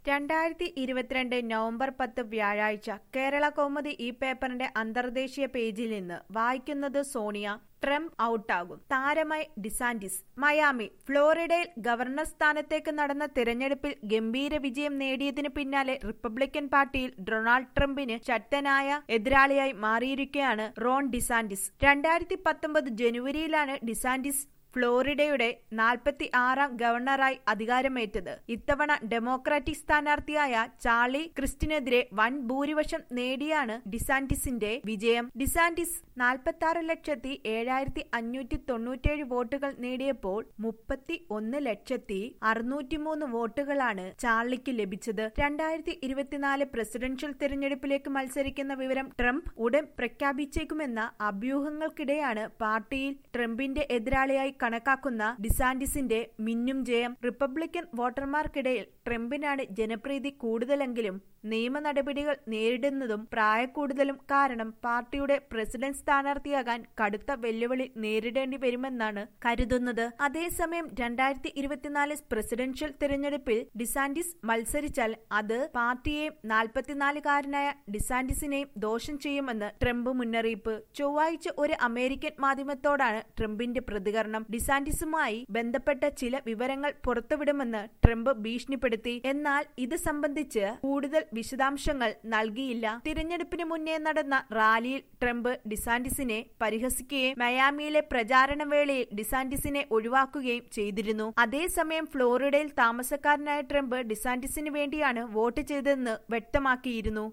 2022 November 10 വ്യാഴാഴ്ച കേരള കൗമുദി ഈ പേപ്പറിന്റെ അന്തർദേശീയ പേജിൽ നിന്ന് വായിക്കുന്നത് സോണിയ. ട്രംപ് ഔട്ടാകും, താരമായി ഡിസാന്റിസ്. മയാമി, ഫ്ലോറിഡയിൽ ഗവർണർ സ്ഥാനത്തേക്ക് നടന്ന തിരഞ്ഞെടുപ്പിൽ ഗംഭീര വിജയം നേടിയതിനു പിന്നാലെ റിപ്പബ്ലിക്കൻ പാർട്ടിയിൽ ഡൊണാൾഡ് ട്രംപിന് ശക്തനായ എതിരാളിയായി മാറിയിരിക്കുകയാണ് റോൺ ഡിസാന്റിസ്. 2019 ജനുവരിയിലാണ് ഡിസാന്റിസ് ഫ്ലോറിഡയുടെ 46ാം ഗവർണറായി അധികാരമേറ്റത്. ഇത്തവണ ഡെമോക്രാറ്റിക് സ്ഥാനാർത്ഥിയായ ചാർലി ക്രിസ്റ്റിനെതിരെ വൻ ഭൂരിപക്ഷം നേടിയാണ് ഡിസാന്റിസിന്റെ വിജയം. ഡിസാന്റിസ് 46,07,597 വോട്ടുകൾ നേടിയപ്പോൾ 31,603,000 വോട്ടുകളാണ് ചാർലിക്ക് ലഭിച്ചത്. 2024 പ്രസിഡൻഷ്യൽ തിരഞ്ഞെടുപ്പിലേക്ക് മത്സരിക്കുന്ന വിവരം ട്രംപ് ഉടൻ പ്രഖ്യാപിച്ചേക്കുമെന്ന അഭ്യൂഹങ്ങൾക്കിടെയാണ് പാർട്ടിയിൽ ട്രംപിന്റെ എതിരാളിയായി കണക്കാക്കുന്ന ഡിസാന്റിസിന്റെ മിന്നും ജയം. റിപ്പബ്ലിക്കൻ വോട്ടർമാർക്കിടയിൽ ട്രംപിനാണ് ജനപ്രീതി കൂടുതലെങ്കിലും നിയമ നടപടികൾ നേരിടുന്നതും പ്രായക്കൂടുതലും കാരണം പാർട്ടിയുടെ പ്രസിഡന്റ് സ്ഥാനാർത്ഥിയാകാൻ കടുത്ത വെല്ലുവിളി നേരിടേണ്ടി വരുമെന്നാണ് കരുതുന്നത്. അതേസമയം 2024 പ്രസിഡൻഷ്യൽ തിരഞ്ഞെടുപ്പിൽ ഡിസാന്റിസ് മത്സരിച്ചാൽ അത് പാർട്ടിയെയും 44-കാരനായ ഡിസാന്റിസിനെയും ദോഷം ചെയ്യുമെന്ന് ട്രംപ് മുന്നറിയിപ്പ്. ചൊവ്വാഴ്ച ഒരു അമേരിക്കൻ മാധ്യമത്തോടാണ് ട്രംപിന്റെ പ്രതികരണം. ഡിസാന്റിസുമായി ബന്ധപ്പെട്ട ചില വിവരങ്ങൾ പുറത്തുവിടുമെന്ന് ട്രംപ് ഭീഷണിപ്പെടുത്തി. എന്നാൽ ഇത് സംബന്ധിച്ച് കൂടുതൽ വിശദാംശങ്ങൾ നൽകിയില്ല. തിരഞ്ഞെടുപ്പിന് മുന്നേ നടന്ന റാലിയിൽ ട്രംപ് ഡിസാന്റിസിനെ പരിഹസിക്കുകയും മയാമിയിലെ പ്രചാരണ വേളയിൽ ഡിസാന്റിസിനെ ഒഴിവാക്കുകയും ചെയ്തിരുന്നു. അതേസമയം ഫ്ലോറിഡയിൽ താമസക്കാരനായ ട്രംപ് ഡിസാന്റിസിന് വേണ്ടിയാണ് വോട്ട് ചെയ്തതെന്ന് വ്യക്തമാക്കിയിരുന്നു.